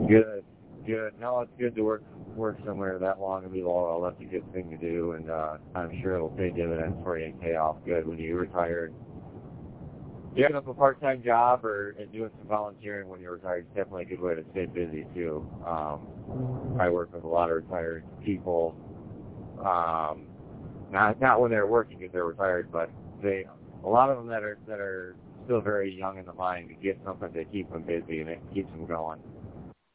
Good, good. No, it's good to work somewhere that long and be loyal. That's a good thing to do, and I'm sure it'll pay dividends for you and pay off good when you retire. Picking up a part-time job or doing some volunteering when you're retired is definitely a good way to stay busy too. I work with a lot of retired people. Not when they're working because they're retired, but a lot of them that are still very young in the mind to get something to keep them busy and it keeps them going.